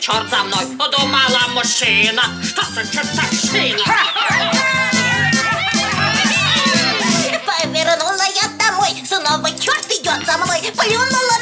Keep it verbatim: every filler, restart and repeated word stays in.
черт за мной. Думала, мужчина. Что за чертовщина? Повернула я домой, снова черт идет за мной. Плюнула